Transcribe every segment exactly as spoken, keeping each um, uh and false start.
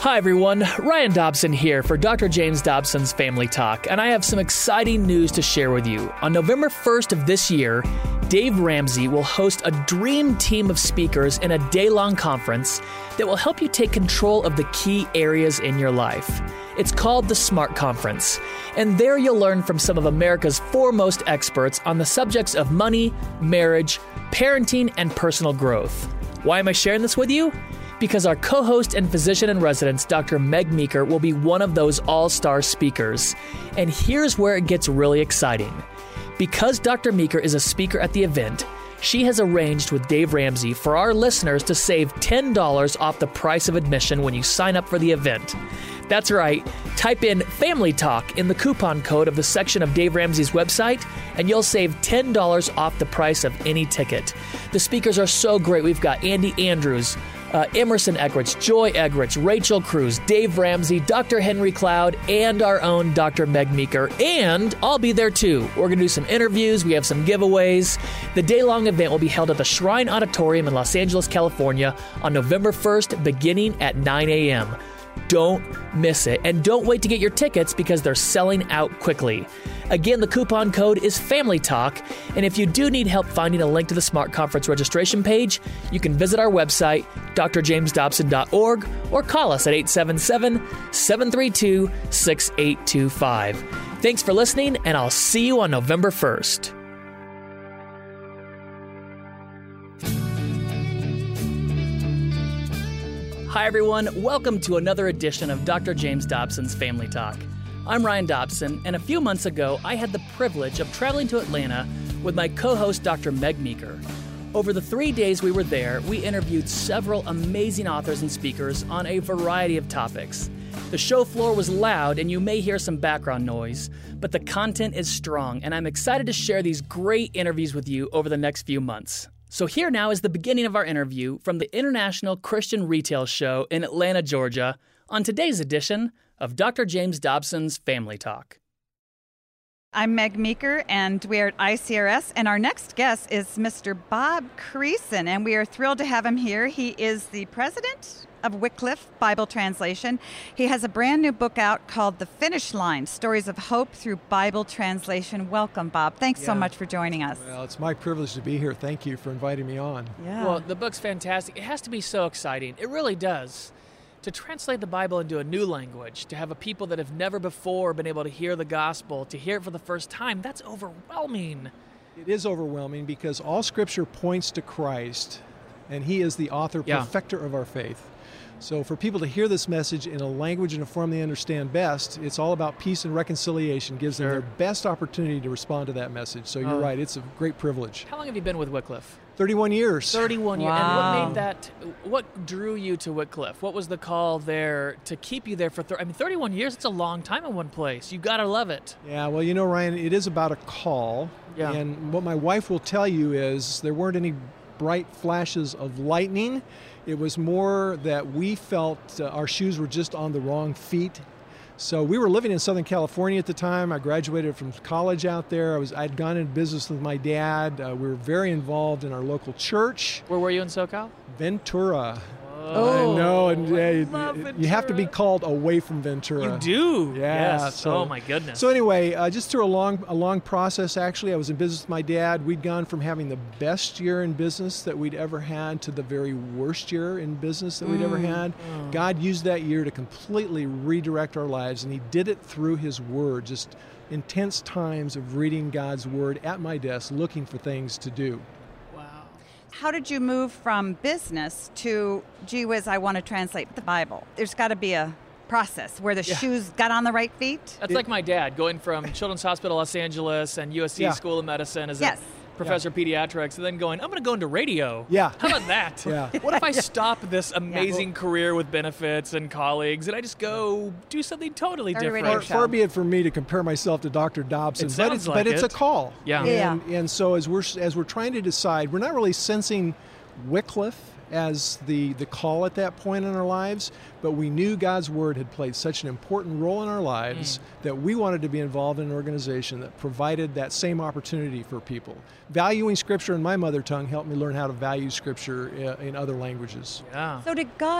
Hi everyone, Ryan Dobson here for Doctor James Dobson's Family Talk, and I have some exciting news to share with you. On November first of this year, Dave Ramsey will host a dream team of speakers in a day-long conference that will help you take control of the key areas in your life. It's called the SMART Conference, and there you'll learn from some of America's foremost experts on the subjects of money, marriage, parenting, and personal growth. Why am I sharing this with you? Because our co-host and physician-in-residence, Doctor Meg Meeker, will be one of those all-star speakers. And here's where it gets really exciting. Because Doctor Meeker is a speaker at the event, she has arranged with Dave Ramsey for our listeners to save ten dollars off the price of admission when you sign up for the event. That's right, type in Family Talk in the coupon code of the section of Dave Ramsey's website, and you'll save ten dollars off the price of any ticket. The speakers are so great. We've got Andy Andrews, Uh, Emerson Eggerichs, Joy Eggerichs, Rachel Cruz, Dave Ramsey, Doctor Henry Cloud, and our own Doctor Meg Meeker. And I'll be there too. We're going to do some interviews. We have some giveaways. The day-long event will be held at the Shrine Auditorium in Los Angeles, California on November first, beginning at nine a.m. Don't miss it. And don't wait to get your tickets because they're selling out quickly. Again, the coupon code is Family Talk, and if you do need help finding a link to the SMART Conference registration page, you can visit our website, d r james dobson dot org, or call us at eight seven seven, seven three two, six eight two five. Thanks for listening, and I'll see you on November first. Hi, everyone. Welcome to another edition of Doctor James Dobson's Family Talk. I'm Ryan Dobson, and a few months ago, I had the privilege of traveling to Atlanta with my co-host, Doctor Meg Meeker. Over the three days we were there, we interviewed several amazing authors and speakers on a variety of topics. The show floor was loud, and you may hear some background noise, but the content is strong, and I'm excited to share these great interviews with you over the next few months. So here now is the beginning of our interview from the International Christian Retail Show in Atlanta, Georgia, on today's edition of Doctor James Dobson's Family Talk. I'm Meg Meeker, and we are at I C R S, and our next guest is Mister Bob Creason, and we are thrilled to have him here. He is the president of Wycliffe Bible Translation. He has a brand new book out called The Finish Line, Stories of Hope Through Bible Translation. Welcome, Bob. Thanks yeah. so much for joining us. Well, it's my privilege to be here. Thank you for inviting me on. Yeah. Well, the book's fantastic. It has to be so exciting. It really does. To translate the Bible into a new language, to have a people that have never before been able to hear the gospel, to hear it for the first time, that's overwhelming. It is overwhelming because all Scripture points to Christ, and He is the author, yeah. perfecter of our faith. So for people to hear this message in a language and a form they understand best, it's all about peace and reconciliation, gives sure. them their best opportunity to respond to that message. So you're uh, right, it's a great privilege. How long have you been with Wycliffe? thirty-one years. thirty-one years. Wow. And what made that, what drew you to Wycliffe? What was the call there to keep you there for, thir- I mean, thirty-one years, it's a long time in one place. You got to love it. Yeah, well, you know, Ryan, it is about a call. Yeah. And what my wife will tell you is there weren't any bright flashes of lightning. It was more that we felt uh, our shoes were just on the wrong feet. So we were living in Southern California at the time. I graduated from college out there. I was, I'd gone into business with my dad. Uh, we were very involved in our local church. Where were you in SoCal? Ventura. Oh, I know, and I uh, love you have to be Ventura. called away from Ventura. You do? Yeah. Yes. So, oh, my goodness. So anyway, uh, just through a long, a long process, actually, I was in business with my dad. We'd gone from having the best year in business that we'd ever had to the very worst year in business that we'd Mm. ever had. Oh. God used that year to completely redirect our lives, and He did it through His Word, just intense times of reading God's Word at my desk, looking for things to do. How did you move from business to, gee whiz, I want to translate the Bible? There's got to be a process where the Yeah. shoes got on the right feet. That's It- like my dad going from Children's Hospital Los Angeles and U S C Yeah. School of Medicine as Yes. a professor of pediatrics, and then going, I'm going to go into radio. Yeah. How about that? Yeah. What if I stop this amazing career with benefits and colleagues, and I just go do something totally Start a different? radio Far, show. far be it from me to compare myself to Doctor Dobson, It but sounds it's like but it's it. a call. Yeah. Yeah. And, and so as we're as we're trying to decide, we're not really sensing Wycliffe as the, the call at that point in our lives, but we knew God's Word had played such an important role in our lives mm. that we wanted to be involved in an organization that provided that same opportunity for people. Valuing Scripture in my mother tongue helped me learn how to value Scripture in other languages. Yeah. So did God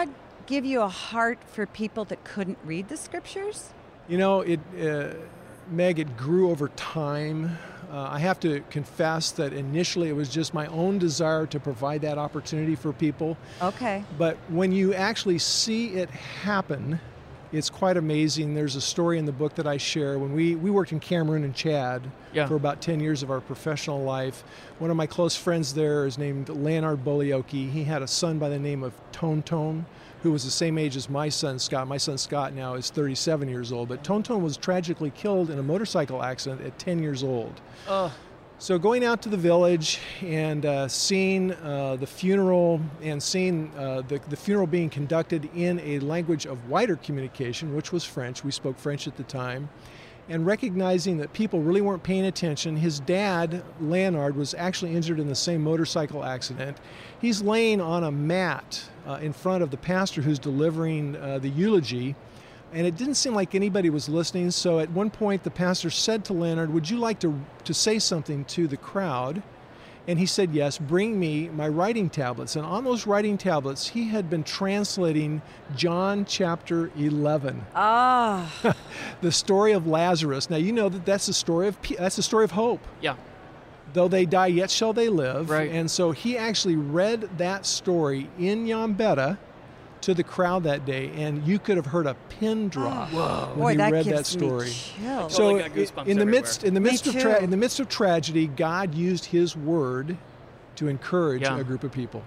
give you a heart for people that couldn't read the scriptures? You know, it, uh, Meg, it grew over time. Uh, I have to confess that initially it was just my own desire to provide that opportunity for people. Okay. But when you actually see it happen, it's quite amazing. There's a story in the book that I share. When we, we worked in Cameroon and Chad yeah. for about ten years of our professional life. One of my close friends there is named Leonard Bolioki. He had a son by the name of Tone Tone, who was the same age as my son Scott. My son Scott now is thirty-seven years old, but Tone Tone was tragically killed in a motorcycle accident at ten years old. Oh. So going out to the village and uh, seeing uh, the funeral and seeing uh, the, the funeral being conducted in a language of wider communication, which was French. We spoke French at the time. And recognizing that people really weren't paying attention. His dad, Leonard, was actually injured in the same motorcycle accident. He's laying on a mat uh, in front of the pastor who's delivering uh, the eulogy. And it didn't seem like anybody was listening, so at one point the pastor said to Leonard, would you like to, to say something to the crowd? And he said, yes, bring me my writing tablets. And on those writing tablets, he had been translating John chapter eleven. Ah. The story of Lazarus. Now, you know that that's the story of, that's the story of hope. Yeah. Though they die, yet shall they live. Right. And so he actually read that story in Yambeta to the crowd that day, and you could have heard a pin drop Oh, when boy, he that read gives that story. Me chills. So Totally got goosebumps in the everywhere. midst in the Me midst of tra- too. in the midst of tragedy, God used His word to encourage Yeah. a group of people.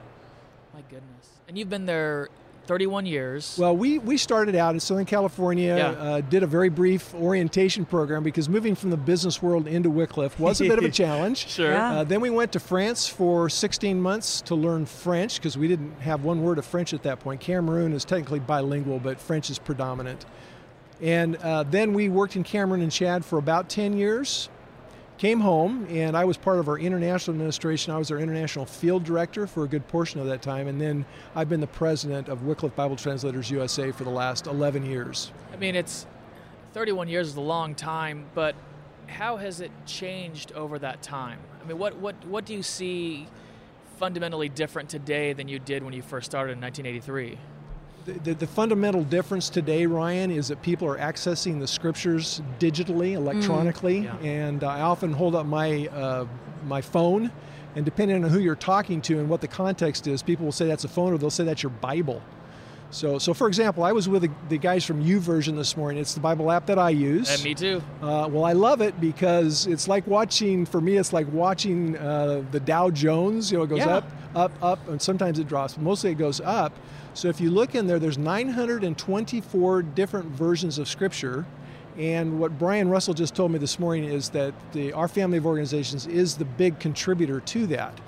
My goodness. And you've been there thirty-one years. Well, we, we started out in Southern California, Yeah. uh, did a very brief orientation program because moving from the business world into Wycliffe was a bit of a challenge. Sure. Yeah. Uh, then we went to France for sixteen months to learn French because we didn't have one word of French at that point. Cameroon is technically bilingual, but French is predominant. And uh, then we worked in Cameroon and Chad for about ten years. Came home, and I was part of our international administration. I was our international field director for a good portion of that time, and then I've been the president of Wycliffe Bible Translators U S A for the last eleven years. I mean, it's thirty-one years is a long time, but how has it changed over that time? I mean, what, what, what do you see fundamentally different today than you did when you first started in nineteen eighty-three? The, the, the fundamental difference today, Ryan, is that people are accessing the scriptures digitally, electronically, Mm. Yeah. and I often hold up my uh, my phone, and depending on who you're talking to and what the context is, people will say that's a phone or they'll say that's your Bible. So, so for example, I was with the, the guys from YouVersion this morning. It's the Bible app that I use. And me too. Uh, well, I love it because it's like watching, for me, it's like watching uh, the Dow Jones. You know, it goes Yeah. up, up, up, and sometimes it drops. But mostly it goes up. So if you look in there, there's nine hundred twenty-four different versions of Scripture. And what Brian Russell just told me this morning is that the, our family of organizations is the big contributor to that.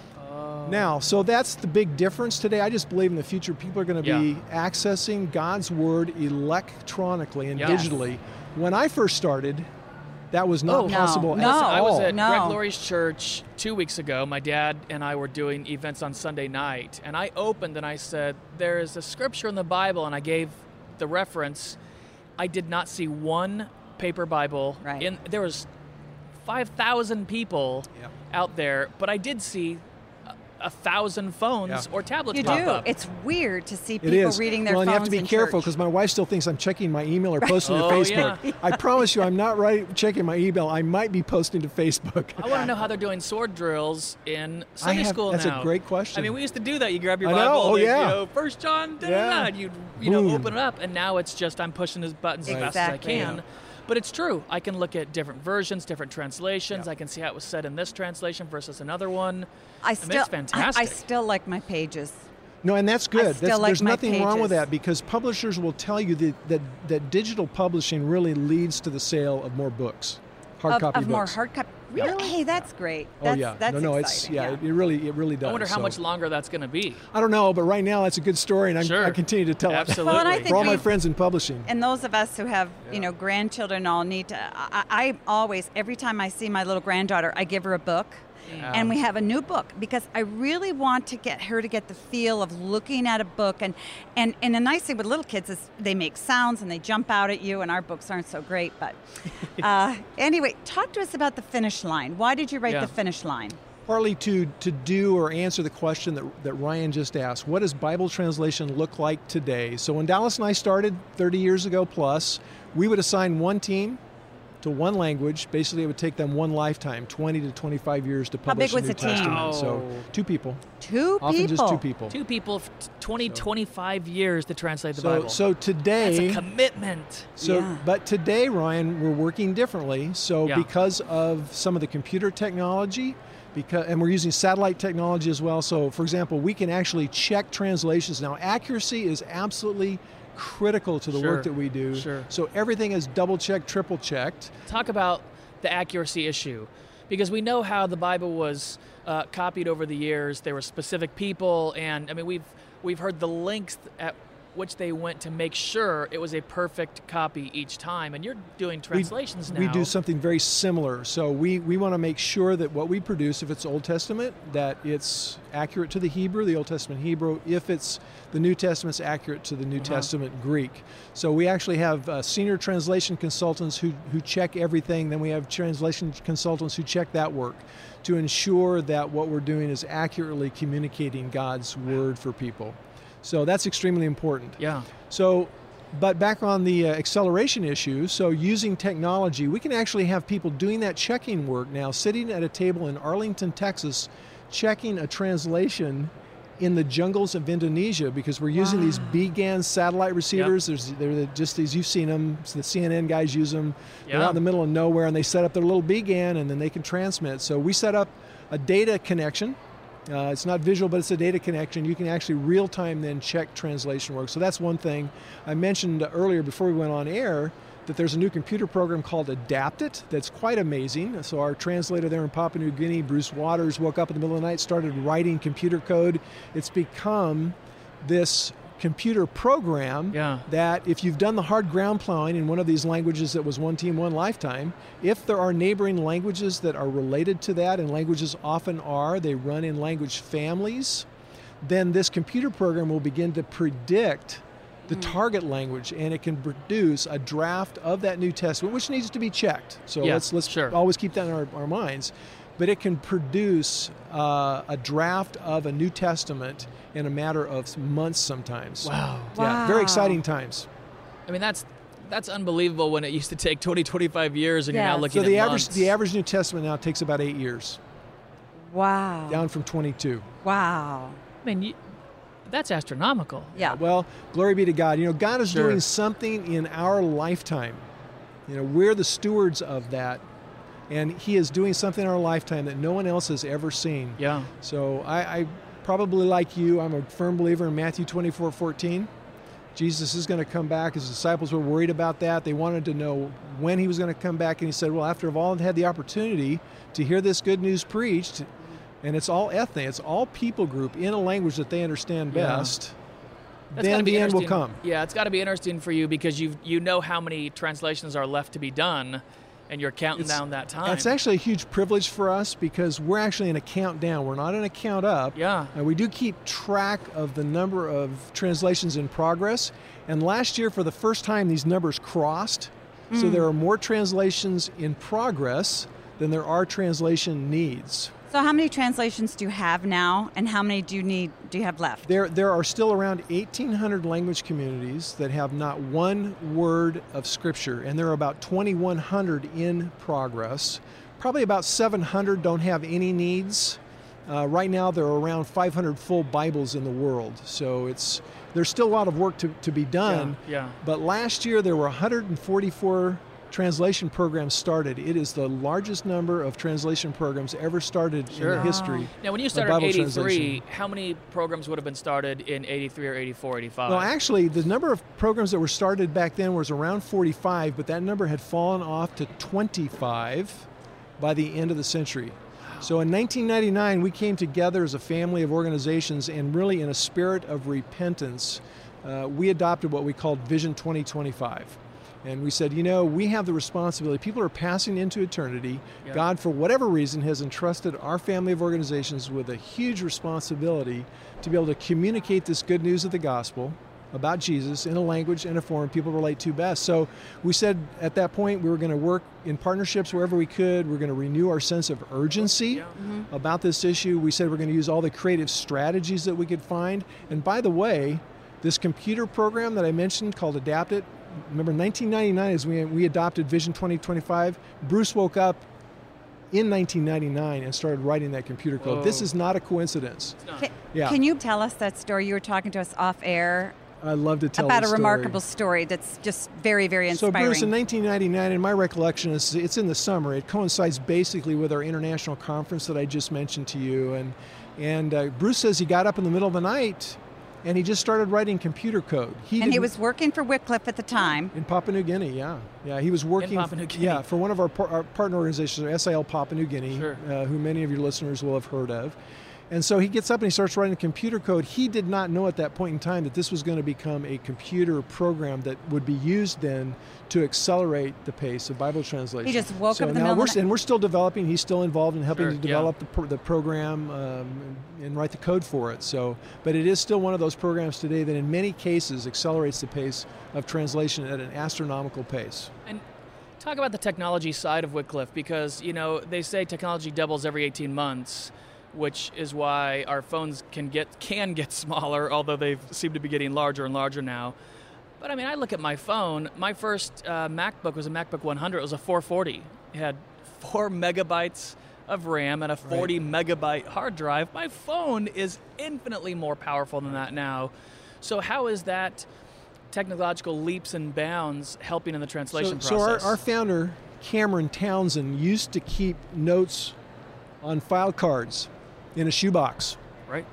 Now, so that's the big difference today. I just believe in the future people are going to Yeah. be accessing God's Word electronically and Yes. digitally. When I first started, that was not Oh, no. possible No. at I all. was at No. Greg Laurie's church two weeks ago. My dad and I were doing events on Sunday night, and I opened and I said, there is a scripture in the Bible, and I gave the reference. I did not see one paper Bible. Right. In, there was five thousand people Yeah. out there, but I did see a, a thousand phones Yeah. or tablets You pop do. up. It's weird to see It people is. reading their well, and you phones have to be in careful church. because my wife still thinks I'm checking my email or posting Oh, to Facebook. yeah. I promise you, I'm not right checking my email. I might be posting to Facebook. I want to know how they're doing sword drills in Sunday have- school that's now. a great question. I mean, we used to do that. You grab your I know. Bible, Oh, and, yeah. you know, First John, da, da, Yeah. da, and you you know Boom. open it up, and now it's just I'm pushing his buttons as fast as I Exactly. can. Yeah. But it's true. I can look at different versions, different translations. Yeah. I can see how it was said in this translation versus another one. I mean, still, it's fantastic. I, I still like my pages. No, and that's good. still That's, like there's my nothing wrong with pages. that because publishers will tell you that, that, that digital publishing really leads to the sale of more books, hard of, copy of more books. hard copy. Yeah. Really? Hey, that's great. Oh That's, yeah, that's no, no, it's exciting. yeah, It really, it really does. I wonder how So- much longer that's going to be. I don't know, but right now that's a good story, and I'm, Sure. I continue to tell Absolutely. Well, and I it think for all my we've- friends in publishing. And those of us who have, Yeah. you know, grandchildren all need to. I, I always, every time I see my little granddaughter, I give her a book. Yeah. And we have a new book because I really want to get her to get the feel of looking at a book. And, and, and the nice thing with little kids is they make sounds and they jump out at you, and our books aren't so great. But uh, anyway, talk to us about the finish line. Why did you write Yeah. the finish line? partly to, to do or answer the question that, that Ryan just asked. What does Bible translation look like today? So when Dallas and I started thirty years ago plus, we would assign one team to one language. Basically, it would take them one lifetime, twenty to twenty-five years to publish How big was a New the team? Testament. Oh. So two people. Two Often people. just two people. Two people, f- twenty, twenty-five years to translate the So, Bible. so today, That's a commitment. So, Yeah. but today, Ryan, we're working differently. So, Yeah. because of some of the computer technology, because and we're using satellite technology as well. So, for example, we can actually check translations now. Accuracy is absolutely critical to the Sure. work that we do. Sure. So everything is double checked, triple checked. Talk about the accuracy issue, because we know how the Bible was uh, copied over the years. There were specific people, and I mean we've we've heard the lengths at which they went to make sure it was a perfect copy each time. And you're doing translations we, now. We do something very similar. So we, we want to make sure that what we produce, if it's Old Testament, that it's accurate to the Hebrew, the Old Testament Hebrew. If it's the New Testament, it's accurate to the New Uh-huh. Testament Greek. So we actually have uh, senior translation consultants who, who check everything. Then we have translation consultants who check that work to ensure that what we're doing is accurately communicating God's word for people. So that's extremely important. Yeah. So, but back on the uh, acceleration issue, so using technology, we can actually have people doing that checking work now, sitting at a table in Arlington, Texas, checking a translation in the jungles of Indonesia, because we're using Wow. these B GAN satellite receivers. There's, they're the, just these, you've seen them, so the C N N guys use them. They're Yeah. out in the middle of nowhere, and they set up their little B GAN, and then they can transmit. So we set up a data connection. Uh, it's not visual, but it's a data connection. You can actually real-time then check translation work. So that's one thing. I mentioned earlier before we went on air that there's a new computer program called Adaptit that's quite amazing. So our translator there in Papua New Guinea, Bruce Waters, woke up in the middle of the night, started writing computer code. It's become this computer program Yeah. that if you've done the hard ground plowing in one of these languages that was one team, one lifetime, if there are neighboring languages that are related to that, and languages often are, they run in language families, then this computer program will begin to predict the target language, and it can produce a draft of that New Testament, which needs to be checked. So Yeah, let's let's sure. always keep that in our, our minds. But it can produce uh, a draft of a New Testament in a matter of months sometimes. Wow. Yeah, very Wow. exciting times. I mean, that's that's unbelievable when it used to take twenty, twenty-five years, and you're now Yes. looking So the at average months. the average New Testament now takes about eight years, Wow. down from twenty-two. Wow. I mean, you, that's astronomical. Yeah. Well, glory be to God. You know, God is Sure. doing something in our lifetime. You know, we're the stewards of that, and He is doing something in our lifetime that no one else has ever seen. Yeah. So I, I probably, like you, I'm a firm believer in Matthew twenty-four fourteen. Jesus is going to come back. His disciples were worried about that. They wanted to know when He was going to come back, and He said, well, after all had the opportunity to hear this good news preached, and it's all ethne, it's all people group in a language that they understand Yeah. best, That's gotta then be the end will interesting. come. Yeah, it's got to be interesting for you because you you know how many translations are left to be done, and you're counting It's- down that time. That's actually a huge privilege for us because we're actually in a countdown. We're not in a count up. Yeah. And we do keep track of the number of translations in progress. And last year, for the first time, these numbers crossed. So there are more translations in progress than there are translation needs. So how many translations do you have now, and how many do you need? Do you have left? There, there are still around eighteen hundred language communities that have not one word of Scripture, and there are about twenty-one hundred in progress. Probably about seven hundred don't have any needs. Uh, right now, there are around five hundred full Bibles in the world, so it's there's still a lot of work to, to be done. Yeah. But last year, there were one hundred forty-four translation programs started. It is the largest number of translation programs ever started Sure. in the history. Now, when you of started in Bible eighty-three, translation. how many programs would have been started in eighty-three or eighty-four, eighty-five? Well, actually, the number of programs that were started back then was around forty-five, but that number had fallen off to twenty-five by the end of the century. So in nineteen ninety-nine, we came together as a family of organizations, and really in a spirit of repentance, uh, we adopted what we called Vision twenty twenty-five. And we said, you know, we have the responsibility. People are passing into eternity. Yeah. God, for whatever reason, has entrusted our family of organizations with a huge responsibility to be able to communicate this good news of the gospel about Jesus in a language and a form people relate to best. So we said at that point we were going to work in partnerships wherever we could. We're going to renew our sense of urgency yeah. mm-hmm. about this issue. We said we're going to use all the creative strategies that we could find. And by the way, this computer program that I mentioned called Adapt It, remember nineteen ninety-nine is when we adopted Vision twenty twenty-five. Bruce woke up in nineteen ninety-nine and started writing that computer code. Whoa. This is not a coincidence. Can, yeah. can you tell us that story? You were talking to us off air. I love to tell about the a story. remarkable story that's just very, very inspiring. So Bruce, in nineteen ninety-nine, in my recollection, is it's in the summer. It coincides basically with our international conference that I just mentioned to you. And and uh, Bruce says he got up in the middle of the night and he just started writing computer code. He and he was working for Wycliffe at the time. In Papua New Guinea, yeah. Yeah, he was working in Papua New Guinea. Yeah, for one of our, par- our partner organizations, S I L Papua New Guinea, sure. uh, who many of your listeners will have heard of. And so he gets up and he starts writing computer code. He did not know at that point in time that this was going to become a computer program that would be used then to accelerate the pace of Bible translation. He just woke so up in the now middle we're, of the night. And we're still developing. He's still involved in helping sure, to develop yeah. the, pro- the program um, and write the code for it. So, but it is still one of those programs today that in many cases accelerates the pace of translation at an astronomical pace. And talk about the technology side of Wycliffe, because, you know, they say technology doubles every eighteen months, which is why our phones can get can get smaller, although they seem to be getting larger and larger now. But I mean, I look at my phone. My first uh, MacBook was a MacBook one hundred. It was a four forty. It had four megabytes of RAM and a forty right. megabyte hard drive. My phone is infinitely more powerful than that now. So how is that technological leaps and bounds helping in the translation so, process? So our, our founder, Cameron Townsend, used to keep notes on file cards in a shoebox. Right.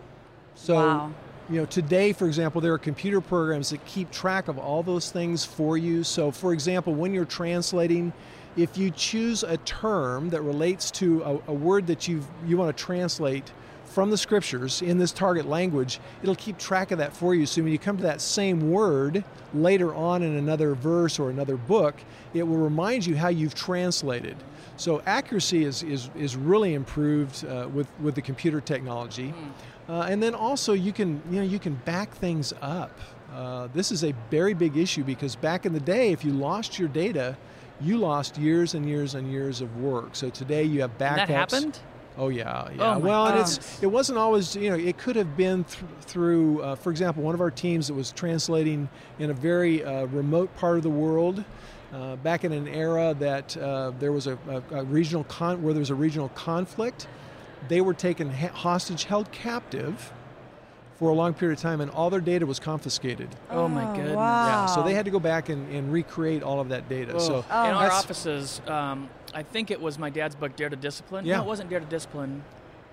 So, wow. you know, today, for example, there are computer programs that keep track of all those things for you. So, for example, when you're translating, if you choose a term that relates to a, a word that you you want to translate from the scriptures in this target language, it'll keep track of that for you. So when you come to that same word later on in another verse or another book, it will remind you how you've translated. So accuracy is is, is really improved uh, with with the computer technology, mm. uh, and then also you can you know you can back things up. Uh, this is a very big issue because back in the day, if you lost your data, you lost years and years and years of work. So today you have backups. And that happened? Oh yeah, yeah. Oh well, and gosh. it's it wasn't always, you know, it could have been th- through, uh, for example, one of our teams that was translating in a very uh, remote part of the world, uh, back in an era that uh, there was a, a, a regional con- where there was a regional conflict. They were taken ha- hostage, held captive for a long period of time, and all their data was confiscated. Oh, my goodness. Wow. Yeah, so they had to go back and, and recreate all of that data. Oh. So Oh. in our that's- offices, um, I think it was my dad's book, Dare to Discipline. Yeah. No, it wasn't Dare to Discipline.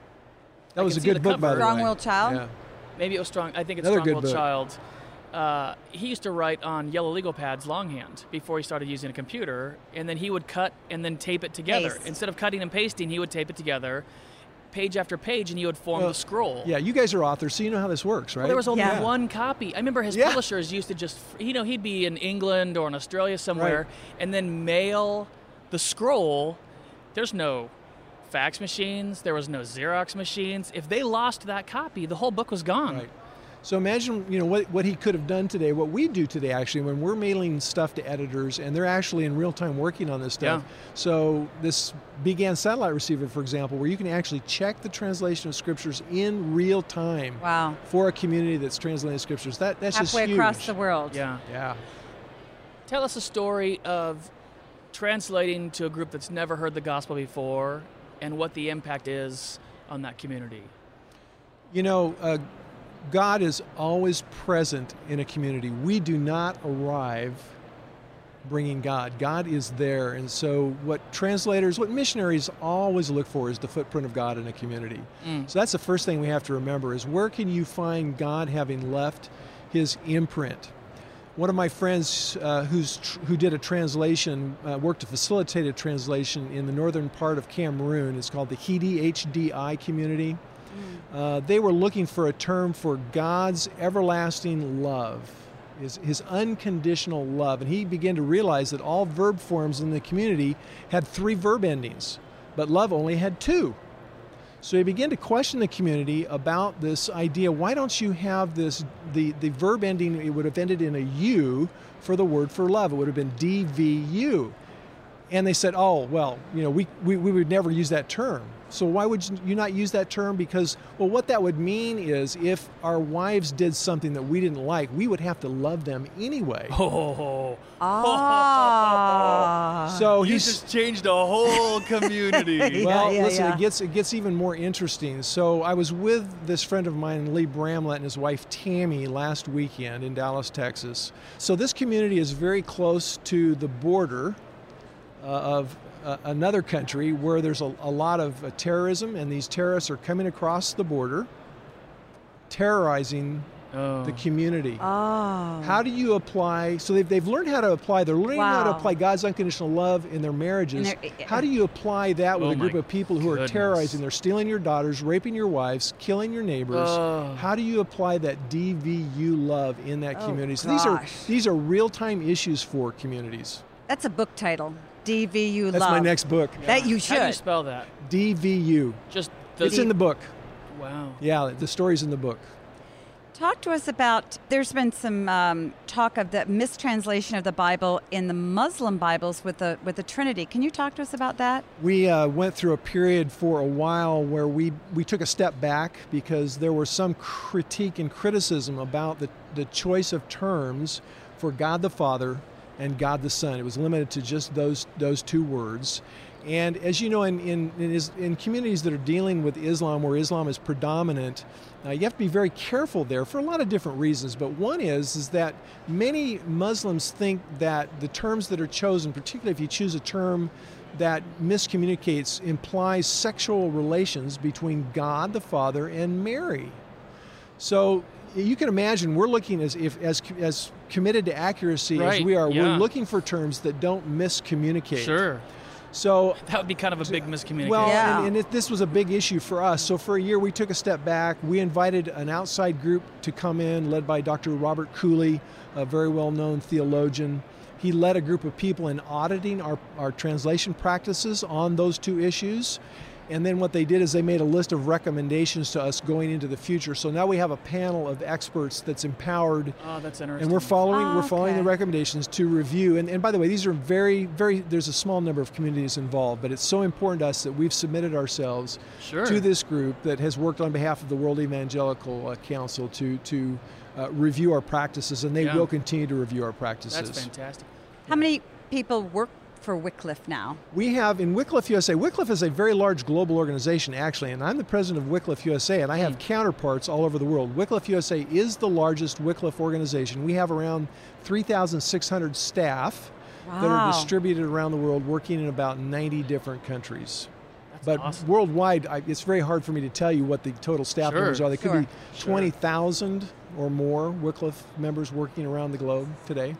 that I was can a see good the book, cover. by the way. Strong-Willed Child? Yeah. Maybe it was Strong. I think it's Another good Strong-Willed book. Child. Uh, he used to write on yellow legal pads longhand before he started using a computer, and then he would cut and then tape it together. Paste. Instead of cutting and pasting, he would tape it together, page after page, and he would form Well, the scroll. Yeah, you guys are authors, so you know how this works, right? Well, there was only Yeah. one copy. I remember his Yeah. publishers used to just, you know, he'd be in England or in Australia somewhere, Right. and then mail the scroll. There's no fax machines. There was no Xerox machines. If they lost that copy, the whole book was gone. Right. So imagine, you know, what, what he could have done today, what we do today actually, when we're mailing stuff to editors and they're actually in real time working on this stuff. Yeah. So this BeGAN satellite receiver, for example, where you can actually check the translation of scriptures in real time Wow. for a community that's translating scriptures. That, that's just Halfway huge. across the world. Yeah. Yeah. Tell us a story of translating to a group that's never heard the gospel before and what the impact is on that community. You know, uh, God is always present in a community. We do not arrive bringing God. God is there. And so what translators, what missionaries always look for is the footprint of God in a community. Mm. So that's the first thing we have to remember is where can you find God having left his imprint? One of my friends uh, who's tr- who did a translation, uh, worked to facilitate a translation in the northern part of Cameroon. It's called the Hidi, H D I community. Uh, they were looking for a term for God's everlasting love, his, his unconditional love. And he began to realize that all verb forms in the community had three verb endings, but love only had two. So he began to question the community about this idea. Why don't you have this, the, the verb ending, it would have ended in a U for the word for love. It would have been D V U. And they said, oh, well, you know, we, we, we would never use that term. So why would you not use that term? Because, well, what that would mean is if our wives did something that we didn't like, we would have to love them anyway. Oh. Ah. So You he's just changed a whole community. well, yeah, listen, yeah. it gets it gets even more interesting. So I was with this friend of mine, Lee Bramlett, and his wife Tammy last weekend in Dallas, Texas. So this community is very close to the border uh, of uh, another country where there's a, a lot of uh, terrorism, and these terrorists are coming across the border, terrorizing Oh. the community. Oh. How do you apply? So they've, they've learned how to apply. They're learning how to Wow. apply God's unconditional love in their marriages. And they're- How do you apply that with Oh a group my of people who are goodness. terrorizing? They're stealing your daughters, raping your wives, killing your neighbors. Oh. How do you apply that D V U love in that Oh, community? So these are gosh. these are real-time issues for communities. That's a book title. D V U That's Love. my next book. That you How do you should. spell that? D V U. Just It's in the book. Wow. Yeah, the story's in the book. Talk to us about, there's been some um, talk of the mistranslation of the Bible in the Muslim Bibles with the with the Trinity. Can you talk to us about that? We uh, went through a period for a while where we, we took a step back because there was some critique and criticism about the, the choice of terms for God the Father and God the Son. It was limited to just those those two words. And as you know, in, in, in, is- in communities that are dealing with Islam, where Islam is predominant, uh, you have to be very careful there for a lot of different reasons. But one is, is that many Muslims think that the terms that are chosen, particularly if you choose a term that miscommunicates, implies sexual relations between God the Father and Mary. So you can imagine we're looking as if as as committed to accuracy Right, as we are. yeah. We're looking for terms that don't miscommunicate. Sure. So That would be kind of a big miscommunication. well, Yeah. and, and it, this was a big issue for us. So for a year, we took a step back. We invited an outside group to come in, led by Doctor Robert Cooley, a very well-known theologian. He led a group of people in auditing our, our translation practices on those two issues. And then what they did is they made a list of recommendations to us going into the future. So now we have a panel of experts that's empowered, Oh, that's interesting. and we're following Oh, we're following the okay. recommendations to review. And, and by the way, these are very, very, there's a small number of communities involved, but it's so important to us that we've submitted ourselves Sure. to this group that has worked on behalf of the World Evangelical uh, Council to, to uh, review our practices, and they Yeah. will continue to review our practices. That's fantastic. How many people work for Wycliffe now? We have in Wycliffe U S A, Wycliffe is a very large global organization actually, and I'm the president of Wycliffe U S A, and I have counterparts all over the world. Wycliffe U S A is the largest Wycliffe organization. We have around three thousand six hundred staff that are Wow. distributed around the world, working in about ninety different countries. That's But awesome. worldwide, I, it's very hard for me to tell you what the total staff Sure, numbers are. They could sure. be Sure. twenty thousand or more Wycliffe members working around the globe today.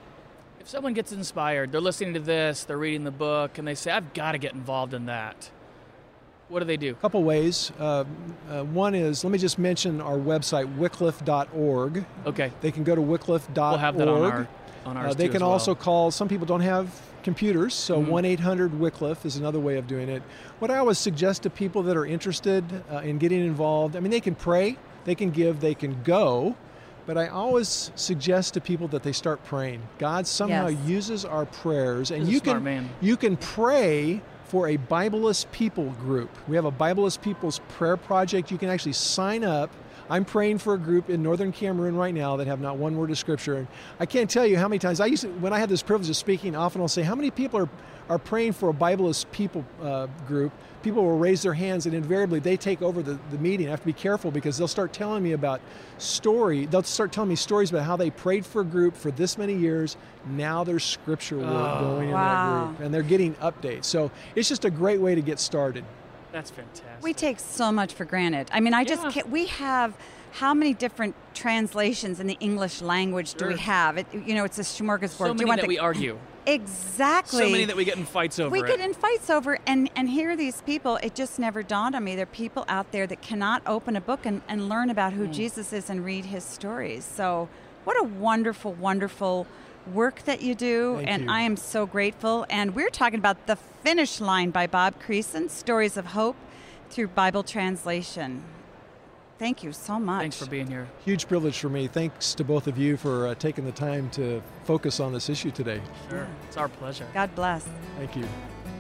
If someone gets inspired, they're listening to this, they're reading the book, and they say, I've got to get involved in that. What do they do? A couple ways. Uh, uh, one is, let me just mention our website, wycliffe dot org. Okay. They can go to wycliffe dot org. We'll have that on our on ours Uh, they too can as well. also call, some people don't have computers, so Mhm. one eight hundred Wycliffe is another way of doing it. What I always suggest to people that are interested uh, in getting involved, I mean, they can pray, they can give, they can go, but I always suggest to people that they start praying. God somehow Yes. uses our prayers, and He's a you smart can man. you can pray for a Bibleist people group. We have a Bibleist people's prayer project. You can actually sign up. I'm praying for a group in northern Cameroon right now that have not one word of scripture. And I can't tell you how many times I used to, when I had this privilege of speaking, often I'll say, how many people are, are praying for a Bibleist people uh, group? People will raise their hands, and invariably they take over the, the meeting. I have to be careful because they'll start telling me about story. They'll start telling me stories about how they prayed for a group for this many years. Now there's scripture work Oh. going in Wow. that group, and they're getting updates. So it's just a great way to get started. That's fantastic. We take so much for granted. I mean, I just Yeah. can't, we have how many different translations in the English language do we Sure. have? It, you know, it's a smorgasbord. so do you many want that the, we argue. Exactly. So many that we get in fights over we it. get in fights over, and and here are these people. It just never dawned on me. There are people out there that cannot open a book and, and learn about who Mm. Jesus is and read his stories. So what a wonderful, wonderful work that you do, Thank and you. I am so grateful. And we're talking about The Finish Line by Bob Creason, Stories of Hope. through Bible translation. Thank you so much. Thanks for being here. Huge privilege for me. Thanks to both of you for uh, taking the time to focus on this issue today. Sure. It's our pleasure. God bless. Thank you.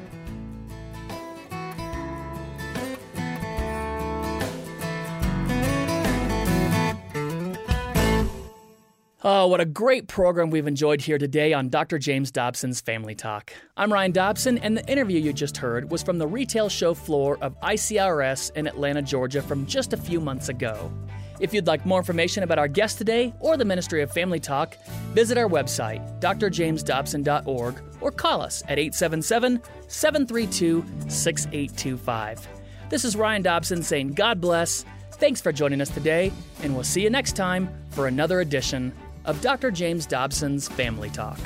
Oh, what a great program we've enjoyed here today on Doctor James Dobson's Family Talk. I'm Ryan Dobson, and the interview you just heard was from the retail show floor of I C R S in Atlanta, Georgia from just a few months ago. If you'd like more information about our guest today or the Ministry of Family Talk, visit our website, d r james dobson dot org, or call us at eight seven seven, seven three two, six eight two five. This is Ryan Dobson saying God bless, thanks for joining us today, and we'll see you next time for another edition of Doctor James Dobson's Family Talk.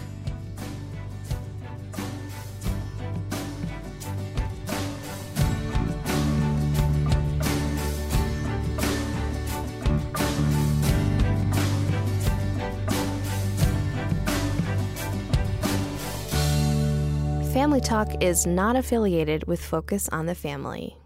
Family Talk is not affiliated with Focus on the Family.